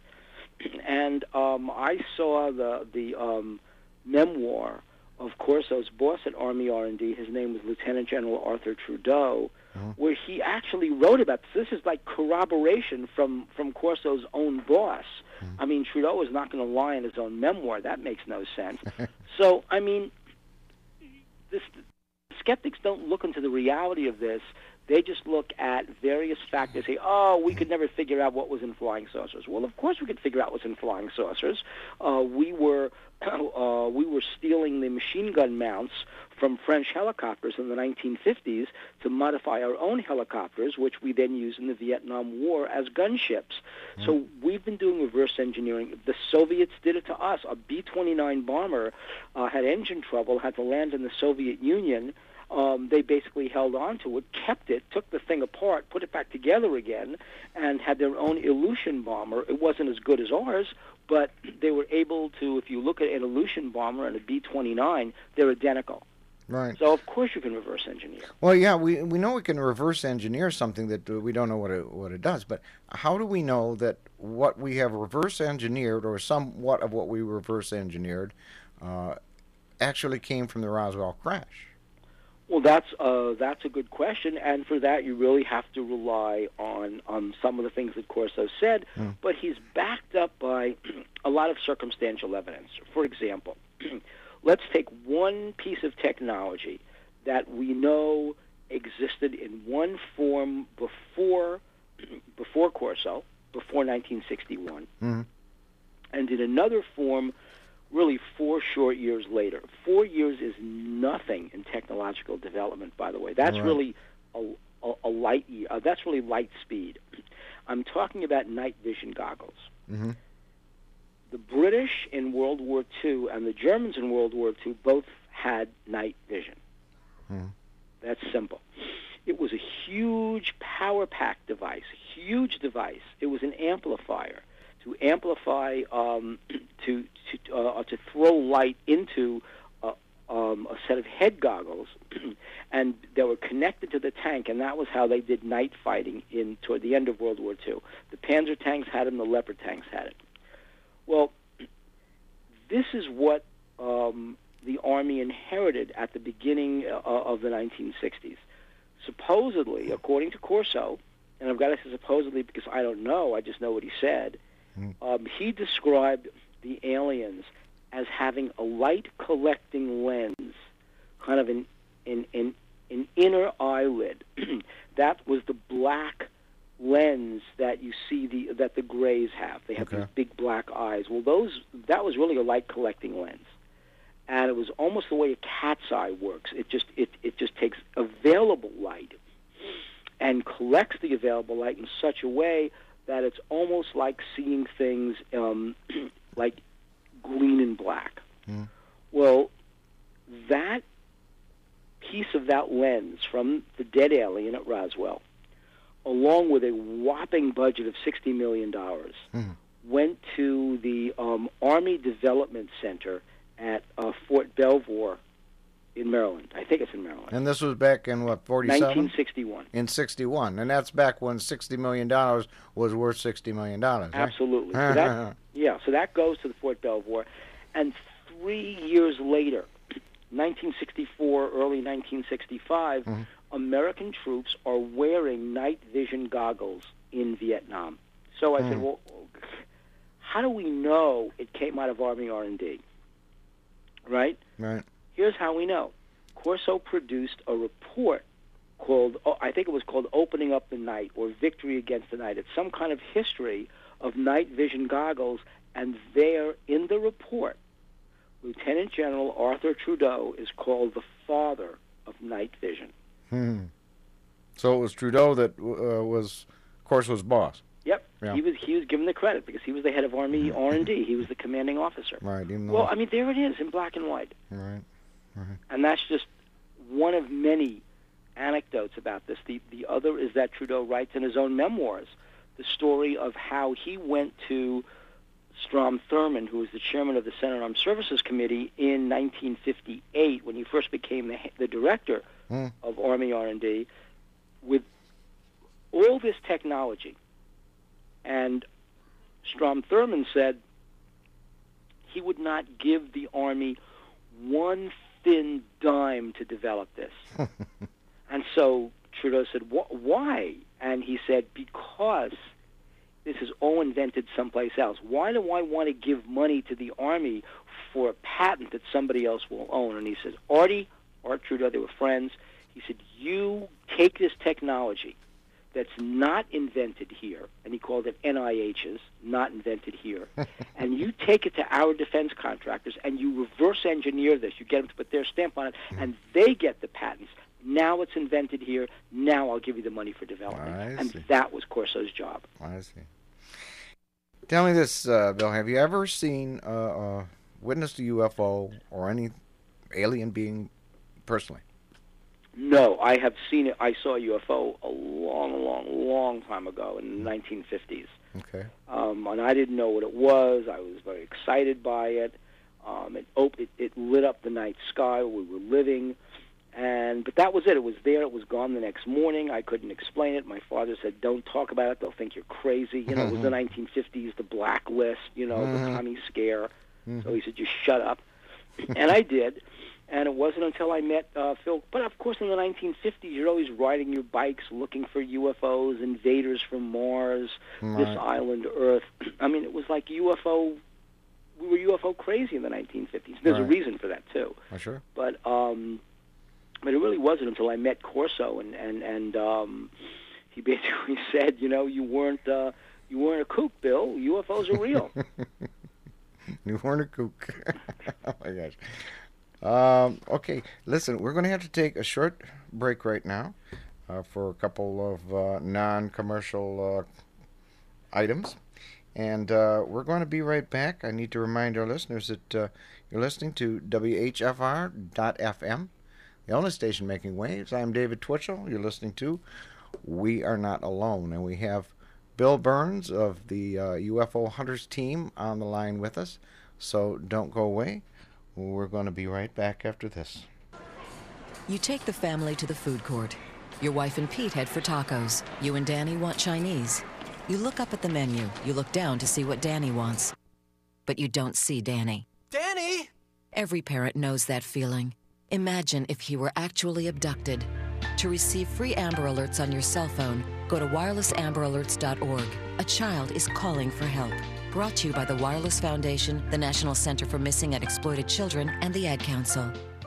And um, I saw the the um, memoir of Corso's boss at Army R and D. His name was Lieutenant General Arthur Trudeau, uh-huh. where he actually wrote about this. This is like corroboration from, from Corso's own boss. Uh-huh. I mean, Trudeau was not going to lie in his own memoir. That makes no sense. So, I mean, this, skeptics don't look into the reality of this. They just look at various factors, say, oh, we could never figure out what was in flying saucers. Well, of course we could figure out what's in flying saucers. Uh, we were uh, we were stealing the machine gun mounts from French helicopters in the nineteen fifties to modify our own helicopters, which we then used in the Vietnam War as gunships. Mm-hmm. So we've been doing reverse engineering. The Soviets did it to us. A B twenty-nine bomber uh, had engine trouble, had to land in the Soviet Union. Um, they basically held on to it, kept it, took the thing apart, put it back together again, and had their own Ilyushin bomber. It wasn't as good as ours, but they were able to, if you look at an Ilyushin bomber and a B twenty-nine, they're identical. Right. So of course you can reverse engineer. Well, yeah, we we know we can reverse engineer something that we don't know what it what it does. But how do we know that what we have reverse engineered, or somewhat of what we reverse engineered, uh, actually came from the Roswell crash? Well, that's uh, that's a good question, and for that you really have to rely on on some of the things that Corso said. Mm. But he's backed up by a lot of circumstantial evidence. For example, let's take one piece of technology that we know existed in one form before before Corso, before nineteen sixty-one, mm-hmm. and in another form really four short years later. Four years is nothing in technological development, by the way. That's right. really a, a, a light year. Uh, that's really light speed. I'm talking about night vision goggles. Mm-hmm. The British in World War Two and the Germans in World War Two both had night vision. Mm-hmm. That's simple. It was a huge power-packed device, huge device. It was an amplifier to amplify, um, to to, uh, to throw light into uh, um, a set of head goggles, and they were connected to the tank, and that was how they did night fighting in toward the end of World War Two. The Panzer tanks had them, the Leopard tanks had it. Well, this is what um, the Army inherited at the beginning uh, of the nineteen sixties. Supposedly, according to Corso, and I've got to say supposedly because I don't know, I just know what he said, Um, he described the aliens as having a light-collecting lens, kind of an, an, an, an inner eyelid. That was the black lens that you see the that the Greys have. They have okay. these big black eyes. Well, those that was really a light-collecting lens, and it was almost the way a cat's eye works. It just it it just takes available light and collects the available light in such a way that it's almost like seeing things um, like green and black. Mm. Well, that piece of that lens from the dead alien at Roswell, along with a whopping budget of sixty million dollars, mm. went to the um, Army Development Center at uh, Fort Belvoir in Maryland. I think it's in Maryland. And this was back in, what, forty-seven? nineteen sixty-one. In sixty-one. And that's back when sixty million dollars was worth sixty million dollars, right? Absolutely. So that, yeah, so that goes to the Fort Belvoir. And three years later, nineteen sixty-four, early nineteen sixty-five, mm-hmm. American troops are wearing night vision goggles in Vietnam. So I mm. said, well, how do we know it came out of Army R and D? Right? Right. Here's how we know. Corso produced a report called, oh, I think it was called Opening Up the Night or Victory Against the Night. It's some kind of history of night vision goggles, and there in the report, Lieutenant General Arthur Trudeau is called the father of night vision. Hmm. So it was Trudeau that uh, was Corso's boss. Yep, yeah. he was he was given the credit because he was the head of Army R and D. He was the commanding officer. Right. Even though well, I mean, there it is in black and white. Right. Right. And that's just one of many anecdotes about this. The the other is that Trudeau writes in his own memoirs the story of how he went to Strom Thurmond, who was the chairman of the Senate Armed Services Committee in nineteen fifty-eight, when he first became the, the director mm. of Army R and D, with all this technology. And Strom Thurmond said he would not give the Army one thin dime to develop this. And so Trudeau said, why? And he said, because this is all invented someplace else. Why do I want to give money to the Army for a patent that somebody else will own? And he said, Artie, Art Trudeau, they were friends. He said, you take this technology that's not invented here, and he called it N I H's, not invented here, and you take it to our defense contractors, and you reverse engineer this. You get them to put their stamp on it, and they get the patents. Now it's invented here. Now I'll give you the money for development. I and see. That was Corso's job. I see. Tell me this, uh, Bill. Have you ever seen, uh, uh, witnessed a U F O or any alien being personally? No, I have seen it. I saw a U F O a long, long, long time ago in the nineteen fifties. Okay. Um, and I didn't know what it was. I was very excited by it. Um, it, op- it it lit up the night sky where we were living, and but that was it. It was there. It was gone the next morning. I couldn't explain it. My father said, "Don't talk about it. They'll think you're crazy." You know, it was the nineteen fifties, the blacklist. You know, mm-hmm. the Tommy scare. Mm-hmm. So he said, "Just shut up," and I did. And it wasn't until I met uh, Phil. But of course, in the nineteen fifties, you're always riding your bikes, looking for U F Os, invaders from Mars, right. this island Earth. I mean, it was like U F O. We were U F O crazy in the nineteen fifties. There's right. a reason for that too. Oh, sure. But um, but it really wasn't until I met Corso, and and and um, he basically said, you know, you weren't uh, you weren't a kook, Bill. U F Os are real. You weren't a kook. Oh my gosh. Um, okay, listen, we're going to have to take a short break right now uh, for a couple of uh, non-commercial uh, items. And uh, we're going to be right back. I need to remind our listeners that uh, you're listening to W H F R dot F M, the only station making waves. I'm David Twitchell. You're listening to We Are Not Alone. And we have Bill Burns of the uh, U F O Hunters team on the line with us. So don't go away. We're going to be right back after this. You take the family to the food court. Your wife and Pete head for tacos. You and Danny want Chinese. You look up at the menu. You look down to see what Danny wants. But you don't see Danny. Danny! Every parent knows that feeling. Imagine if he were actually abducted. To receive free Amber Alerts on your cell phone, go to wireless amber alerts dot org. A child is calling for help. Brought to you by the Wireless Foundation, the National Center for Missing and Exploited Children, and the Ad Council.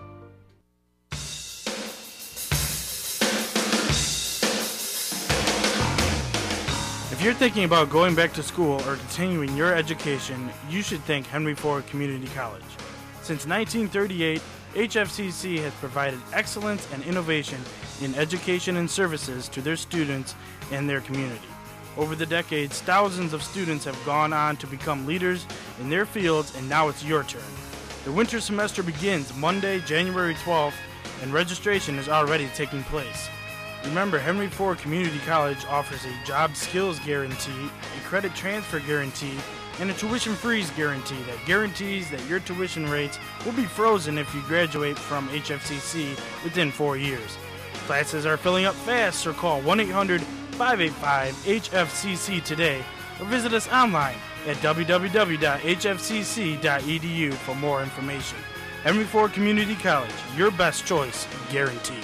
If you're thinking about going back to school or continuing your education, you should thank Henry Ford Community College. Since nineteen thirty-eight, H F C C has provided excellence and innovation in education and services to their students and their community. Over the decades, thousands of students have gone on to become leaders in their fields, and now it's your turn. The winter semester begins Monday, January twelfth, and registration is already taking place. Remember, Henry Ford Community College offers a job skills guarantee, a credit transfer guarantee, and a tuition freeze guarantee that guarantees that your tuition rates will be frozen if you graduate from H F C C within four years. Classes are filling up fast, so call one eight hundred five eight five H F C C today or visit us online at w w w dot h f c c dot e d u for more information. Henry Ford Community College, your best choice, guaranteed.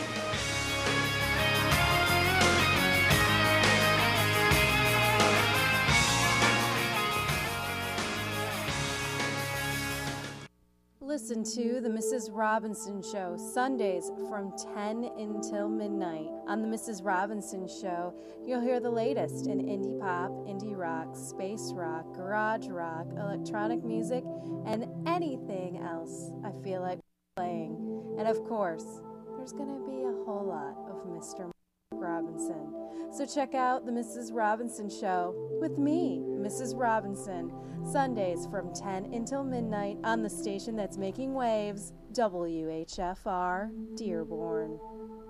Listen to The Missus Robinson Show, Sundays from ten until midnight. On The Missus Robinson Show, you'll hear the latest in indie pop, indie rock, space rock, garage rock, electronic music, and anything else I feel like playing. And of course, there's going to be a whole lot of Mister Robinson. So check out The Missus Robinson Show with me, Missus Robinson, Sundays from ten until midnight on the station that's making waves, W H F R Dearborn.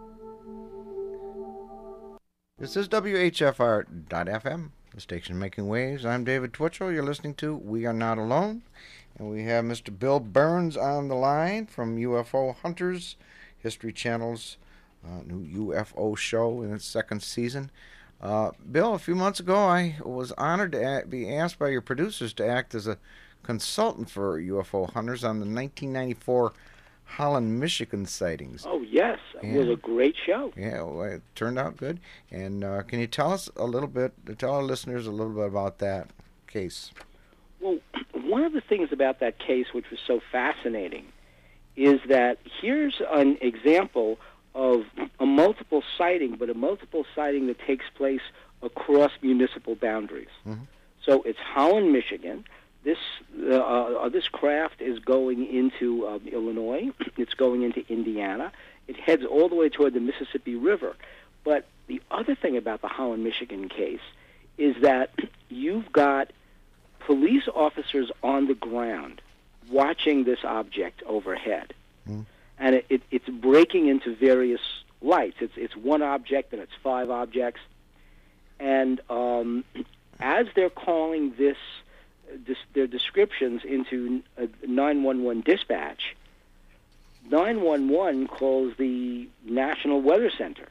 This is W H F R dot F M, the station making waves. I'm David Twitchell. You're listening to We Are Not Alone. And we have Mister Bill Burns on the line from U F O Hunters, History Channel's uh, new U F O show in its second season. Uh, Bill, a few months ago, I was honored to act, be asked by your producers to act as a consultant for U F O Hunters on the nineteen ninety-four Holland, Michigan sightings. Oh, yes. It and, was a great show. Yeah, well, it turned out good. And uh, can you tell us a little bit, tell our listeners a little bit about that case? Well, one of the things about that case which was so fascinating is that here's an example of a multiple sighting, but a multiple sighting that takes place across municipal boundaries. Mm-hmm. So it's Holland, Michigan. This uh, uh, this craft is going into uh, Illinois. It's going into Indiana. It heads all the way toward the Mississippi River. But the other thing about the Holland, Michigan case is that you've got police officers on the ground watching this object overhead. Mm. And it, it, it's breaking into various lights. It's it's one object and it's five objects. And um, as they're calling this dis- their descriptions into uh, nine one one dispatch, nine one one calls the National Weather Center.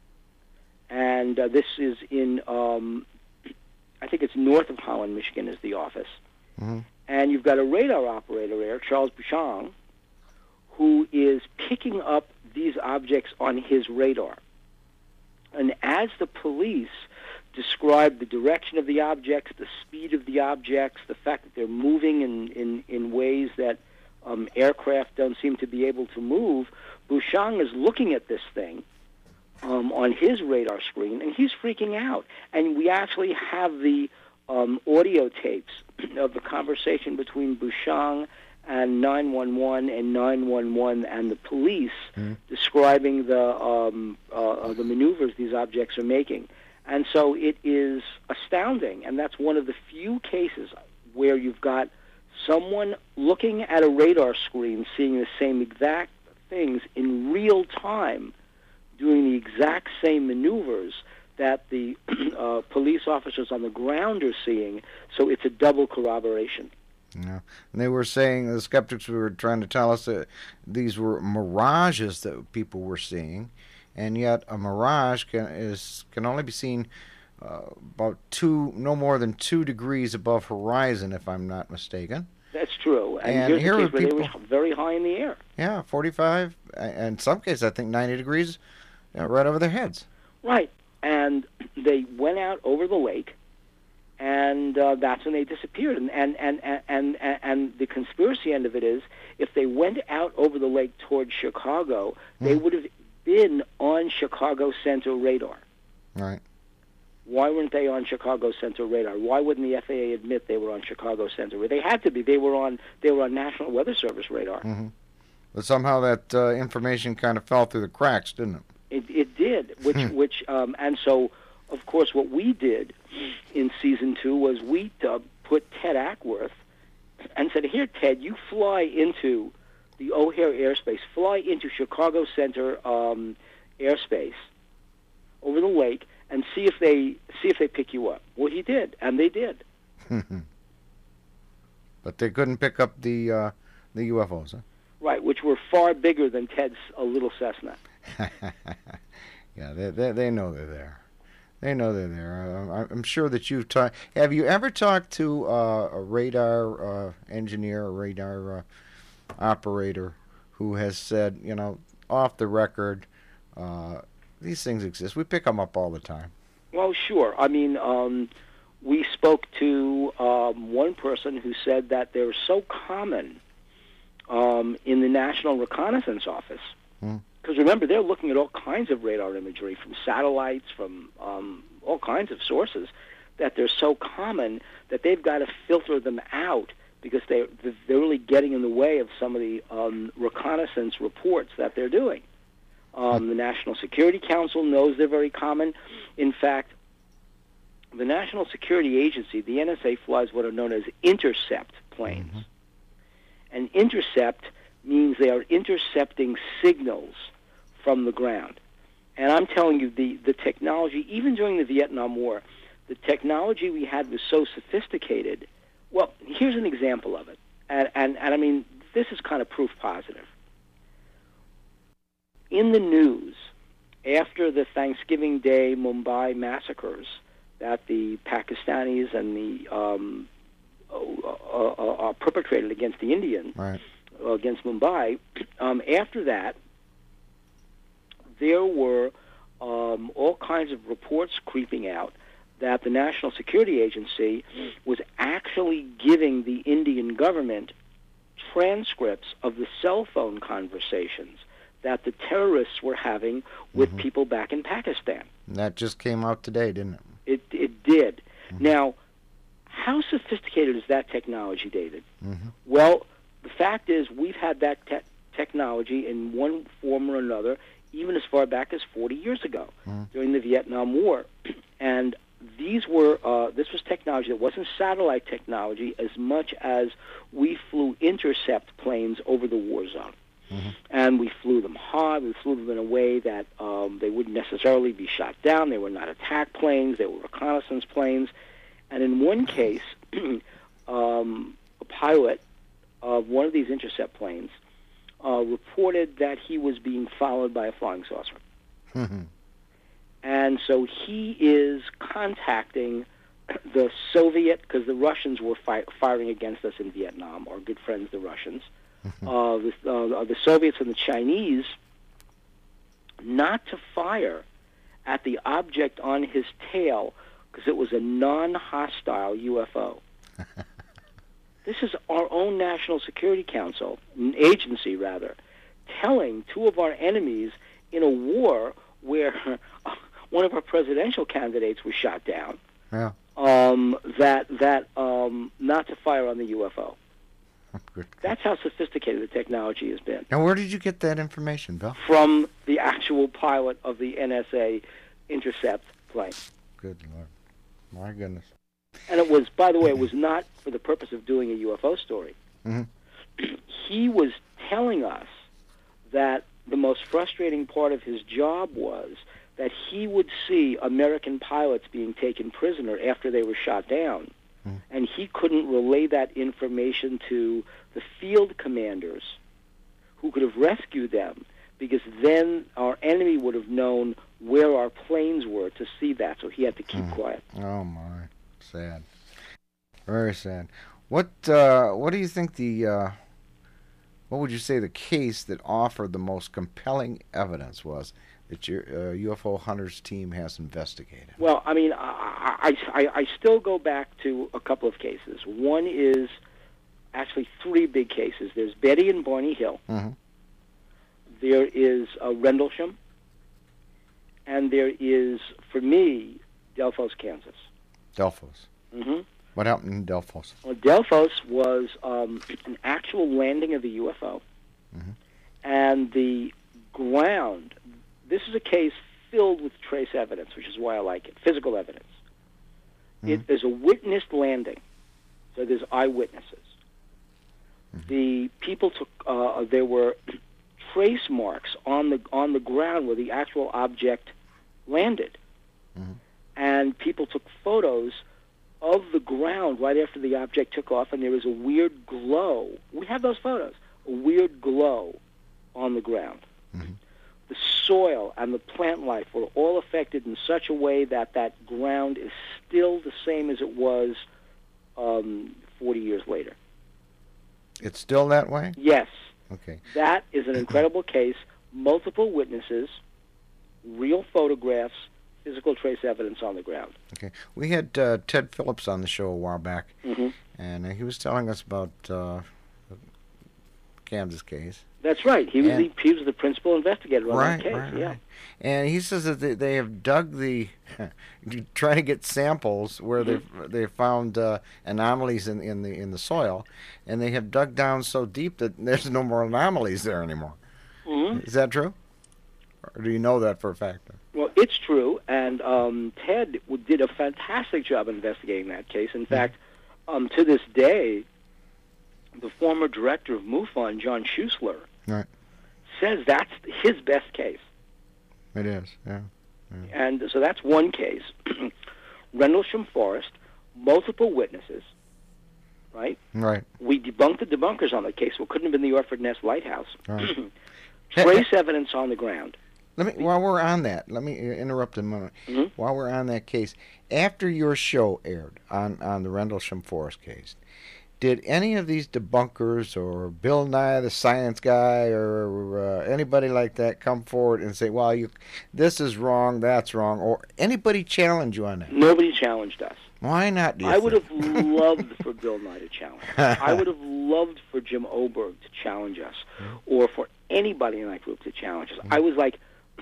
And uh, this is in, um, I think it's north of Holland, Michigan is the office. Mm-hmm. And you've got a radar operator there, Charles Bouchang, who is picking up these objects on his radar. And as the police describe the direction of the objects, the speed of the objects, the fact that they're moving in, in, in ways that um, aircraft don't seem to be able to move, Bouchang is looking at this thing um, on his radar screen, and he's freaking out. And we actually have the um, audio tapes of the conversation between Bouchang and nine one one and nine one one and the police mm-hmm. describing the um, uh, the maneuvers these objects are making. And so it is astounding, and that's one of the few cases where you've got someone looking at a radar screen, seeing the same exact things in real time, doing the exact same maneuvers that the uh, police officers on the ground are seeing, so it's a double corroboration. Yeah. And they were saying, the skeptics were trying to tell us that these were mirages that people were seeing, and yet a mirage can is can only be seen uh, about two, no more than two degrees above horizon, if I'm not mistaken. That's true. And, and here's here the are case where people, they were very high in the air. Yeah, forty-five, and in some cases I think ninety degrees, you know, right over their heads. Right. And they went out over the lake, and uh, that's when they disappeared. And and, and, and, and and the conspiracy end of it is, if they went out over the lake towards Chicago, mm. they would have been on Chicago Center radar. Right. Why weren't they on Chicago Center radar? Why wouldn't the F A A admit they were on Chicago Center radar? They had to be. They were on. They were on National Weather Service radar. Mm-hmm. But somehow that uh, information kind of fell through the cracks, didn't it? It, it did. Which, which, um, and so, of course, what we did in season two was we uh, put Ted Ackworth and said, "Here, Ted, you fly into the O'Hare airspace, fly into Chicago Center um, airspace over the lake, and see if they see if they pick you up." Well, he did, and they did. But they couldn't pick up the uh, the U F Os, huh? Right, which were far bigger than Ted's uh, little Cessna. Yeah, they, they they know they're there. They know they're there. Uh, I'm sure that you've talked. Have you ever talked to uh, a radar uh, engineer, a radar uh, operator, who has said, you know, off the record, uh, these things exist. We pick them up all the time. Well, sure. I mean, um, we spoke to um, one person who said that they're so common um, in the National Reconnaissance Office. Hmm. Because remember, they're looking at all kinds of radar imagery from satellites, from um, all kinds of sources, that they're so common that they've got to filter them out because they, they're really getting in the way of some of the um, reconnaissance reports that they're doing. Um, the National Security Council knows they're very common. In fact, the National Security Agency, the N S A, flies what are known as intercept planes. Mm-hmm. And intercept means they are intercepting signals from the ground. And I'm telling you, the, the technology, even during the Vietnam War, the technology we had was so sophisticated. Well, here's an example of it. And, and, and I mean, this is kind of proof positive. In the news, after the Thanksgiving Day Mumbai massacres that the Pakistanis and the um, uh, uh, uh, perpetrated against the Indians, right. against Mumbai, um, after that, there were um, all kinds of reports creeping out that the National Security Agency was actually giving the Indian government transcripts of the cell phone conversations that the terrorists were having with mm-hmm. people back in Pakistan. And that just came out today, didn't it? It, it did. Mm-hmm. Now, how sophisticated is that technology, David? Mm-hmm. Well, the fact is we've had that te- technology in one form or another even as far back as forty years ago mm. during the Vietnam War. And these were, uh, this was technology that wasn't satellite technology as much as we flew intercept planes over the war zone. Mm-hmm. And we flew them high, we flew them in a way that um, they wouldn't necessarily be shot down. They were not attack planes, they were reconnaissance planes. And in one case, um, a pilot of one of these intercept planes uh, reported that he was being followed by a flying saucer. And so he is contacting the Soviet, because the Russians were fi- firing against us in Vietnam, our good friends, the Russians, uh, the, uh, the Soviets and the Chinese, not to fire at the object on his tail because it was a non-hostile U F O. This is our own National Security Council, an agency rather, telling two of our enemies in a war where one of our presidential candidates was shot down, Yeah. um, that that um, not to fire on the U F O. Good. That's how sophisticated the technology has been. Now, where did you get that information, Bill? From the actual pilot of the N S A intercept plane. Good Lord. My goodness. And it was, by the way, it was not for the purpose of doing a U F O story. Mm-hmm. He was telling us that the most frustrating part of his job was that he would see American pilots being taken prisoner after they were shot down, mm. and he couldn't relay that information to the field commanders who could have rescued them, because then our enemy would have known where our planes were to see that, so he had to keep mm. quiet. Oh, my. Sad. Very sad. What, uh, what do you think the... Uh, what would you say the case that offered the most compelling evidence was that your uh, U F O Hunters team has investigated? Well, I mean, I, I, I still go back to a couple of cases. One is actually three big cases. There's Betty and Barney Hill. Mm-hmm. There is uh, Rendlesham. And there is, for me, Delphos, Kansas. Delphos. Mm-hmm. What happened in Delphos? Well, Delphos was um, an actual landing of the U F O. Mm-hmm. And the ground, this is a case filled with trace evidence, which is why I like it, physical evidence. Mm-hmm. It is a witnessed landing, so there's eyewitnesses. Mm-hmm. The people took, uh, there were trace marks on the on the ground where the actual object landed. Mm-hmm. And people took photos of the ground right after the object took off, and there was a weird glow. We have those photos. A weird glow on the ground. Mm-hmm. The soil and the plant life were all affected in such a way that that ground is still the same as it was um, forty years later. It's still that way? Yes. Okay. That is an incredible case. Multiple witnesses, real photographs, physical trace evidence on the ground. Okay. We had uh, Ted Phillips on the show a while back, mm-hmm. and uh, he was telling us about uh, the Kansas case. That's right. He was, and, the, he was the principal investigator on right, that case. Right, yeah. Right. And he says that they, they have dug the, trying to get samples where mm-hmm. they've they found uh, anomalies in, in the in the soil, and they have dug down so deep that there's no more anomalies there anymore. Mm-hmm. Is that true? Or do you know that for a fact? Well, it's true, and um, Ted did a fantastic job investigating that case. In mm-hmm. fact, um, to this day, the former director of MUFON, John Schuessler, right. says that's his best case. It is, yeah. yeah. And so that's one case. Rendlesham Forest, multiple witnesses, right? Right. We debunked the debunkers on the case. Well, couldn't have been the Orford Nest Lighthouse. Right. Trace evidence on the ground. Let me, while we're on that, let me interrupt a moment. Mm-hmm. While we're on that case, after your show aired on, on the Rendlesham Forest case, did any of these debunkers or Bill Nye the Science Guy or uh, anybody like that come forward and say, well, you, this is wrong, that's wrong, or anybody challenge you on that? Nobody challenged us. Why not, do you I think? would have loved for Bill Nye to challenge us. I would have loved for Jim Oberg to challenge us, mm-hmm. or for anybody in that group to challenge us. Mm-hmm. I was like,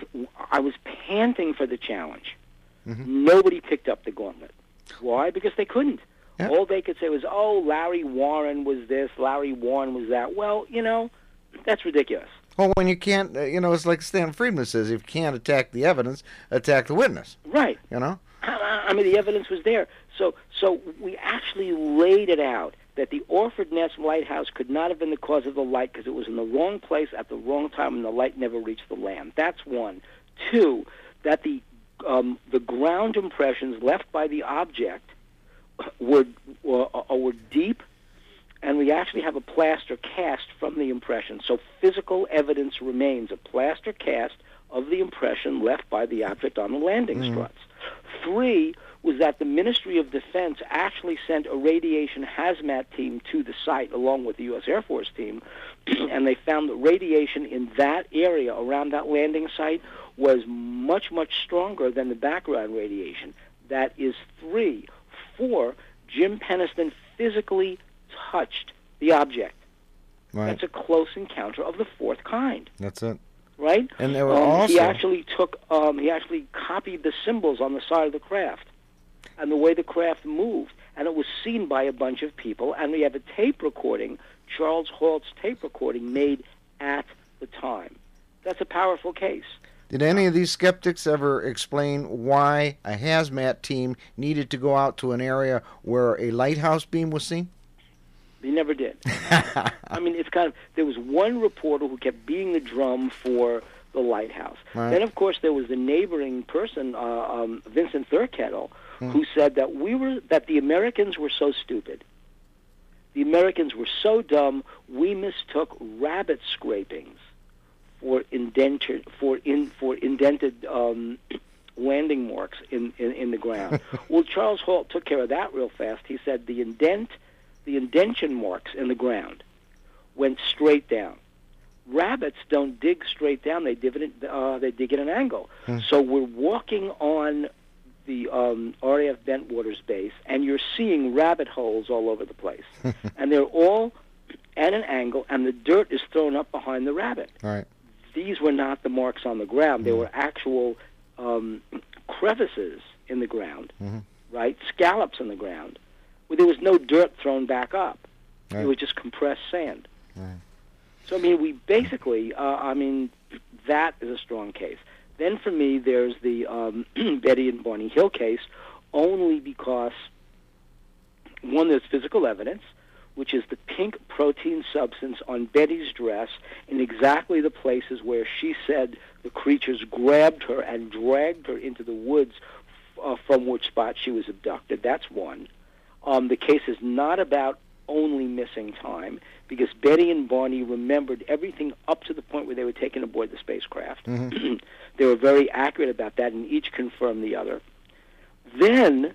I was panting for the challenge. Mm-hmm. Nobody picked up the gauntlet. Why? Because they couldn't. Yeah. All they could say was, oh, Larry Warren was this, Larry Warren was that. Well, you know, that's ridiculous. Well, when you can't, uh, you know, it's like Stan Friedman says, if you can't attack the evidence, attack the witness. Right. You know? I mean, the evidence was there. So so we actually laid it out that the Orford Nest Lighthouse could not have been the cause of the light because it was in the wrong place at the wrong time and the light never reached the land. That's one. Two, that the um, the ground impressions left by the object were, were, were deep, and we actually have a plaster cast from the impression. So physical evidence remains, a plaster cast of the impression left by the object on the landing mm. struts. Three was that the Ministry of Defense actually sent a radiation hazmat team to the site along with the U S Air Force team, and they found that radiation in that area around that landing site was much, much stronger than the background radiation. That is three. Four, Jim Penniston physically touched the object. Right. That's a close encounter of the fourth kind. That's it. Right? And there were um, also... He actually took, um, he actually copied the symbols on the side of the craft and the way the craft moved, and it was seen by a bunch of people, and we have a tape recording, Charles Halt's tape recording, made at the time. That's a powerful case. Did any of these skeptics ever explain why a hazmat team needed to go out to an area where a lighthouse beam was seen? They never did. I mean, it's kind of, there was one reporter who kept beating the drum for the lighthouse. Right. Then, of course, there was the neighboring person, uh, um, Vincent Thurkettle, hmm. who said that we were, that the Americans were so stupid. The Americans were so dumb, we mistook rabbit scrapings for indented for in for indented um, landing marks in, in, in the ground. Well, Charles Halt took care of that real fast. He said the indent, the indention marks in the ground went straight down. Rabbits don't dig straight down; they dig it, uh, they dig at an angle. Hmm. So we're walking on the um, R A F Bentwaters base, and you're seeing rabbit holes all over the place, and they're all at an angle, and the dirt is thrown up behind the rabbit. All right. These were not the marks on the ground. They were actual um, crevices in the ground, mm-hmm. right? Scallops in the ground. Where there was no dirt thrown back up. Right. It was just compressed sand. Right. So, I mean, we basically, uh, I mean, that is a strong case. Then for me, there's the um, Betty and Barney Hill case, only because, one, there's physical evidence, which is the pink protein substance on Betty's dress in exactly the places where she said the creatures grabbed her and dragged her into the woods uh, from which spot she was abducted. That's one. Um, the case is not about only missing time, because Betty and Barney remembered everything up to the point where they were taken aboard the spacecraft. Mm-hmm. They were very accurate about that, and each confirmed the other. Then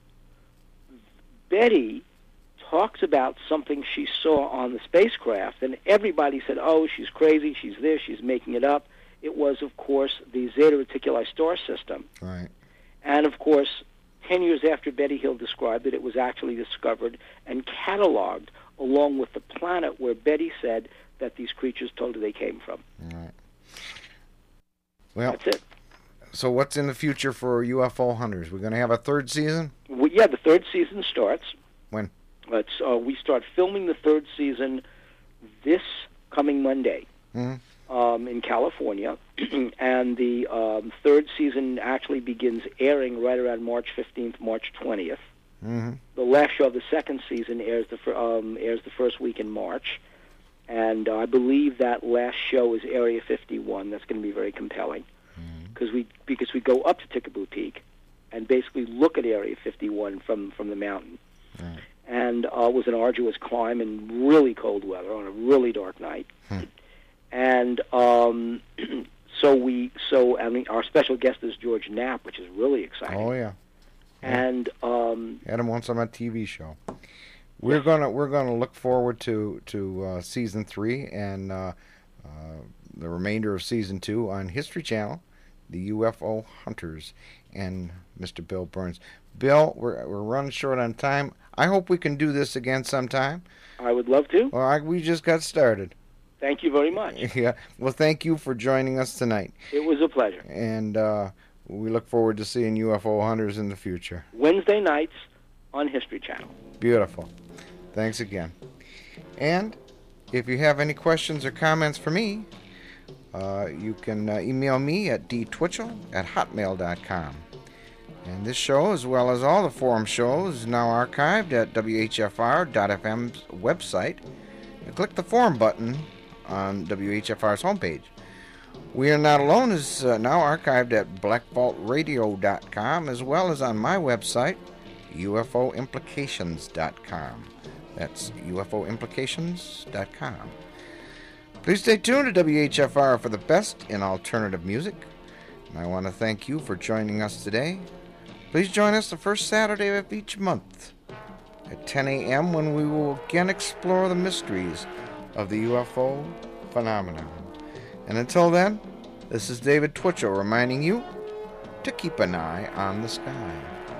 Betty talks about something she saw on the spacecraft, and everybody said, oh, she's crazy, she's this, she's making it up. It was, of course, the Zeta Reticuli star system. Right. And, of course, ten years after Betty Hill described it, it was actually discovered and cataloged along with the planet where Betty said that these creatures told her they came from. Right. Well, that's it. So what's in the future for U F O Hunters? We're going to have a third season? We, yeah, the third season starts. When? It's, uh, we start filming the third season this coming Monday mm-hmm. um, in California, and the um, third season actually begins airing right around March fifteenth, March twentieth. Mm-hmm. The last show of the second season airs the fir- um, airs the first week in March, and uh, I believe that last show is Area fifty-one. That's going to be very compelling because mm-hmm. we because we go up to Tickaboo Peak and basically look at Area fifty-one from, from the mountain. Right. And uh, it was an arduous climb in really cold weather on a really dark night. Hmm. And um, so we, so I mean, our special guest is George Knapp, which is really exciting. Oh yeah. And um, had him once on my T V show. We're yes. gonna we're gonna look forward to to uh, season three and uh, uh, the remainder of season two on History Channel, the U F O Hunters, and Mister Bill Burns. Bill, we're we're running short on time. I hope we can do this again sometime. I would love to. Well, I, we just got started. Thank you very much. Yeah. Well, thank you for joining us tonight. It was a pleasure. And uh, we look forward to seeing U F O Hunters in the future. Wednesday nights on History Channel. Beautiful. Thanks again. And if you have any questions or comments for me, uh, you can uh, email me at d twitchell at hotmail dot com. And this show, as well as all the forum shows, is now archived at W H F R dot F M's website. And click the forum button on W H F R's homepage. We Are Not Alone is uh, now archived at black vault radio dot com, as well as on my website, U F O implications dot com. That's U F O implications dot com. Please stay tuned to W H F R for the best in alternative music. And I want to thank you for joining us today. Please join us the first Saturday of each month at ten a.m. when we will again explore the mysteries of the U F O phenomenon. And until then, this is David Twitchell reminding you to keep an eye on the sky.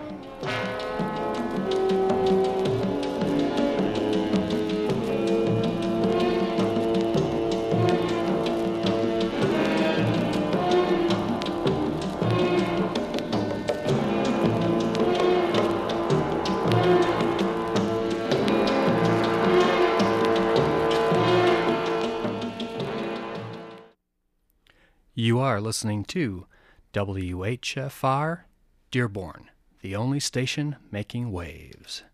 You are listening to W H F R Dearborn, the only station making waves.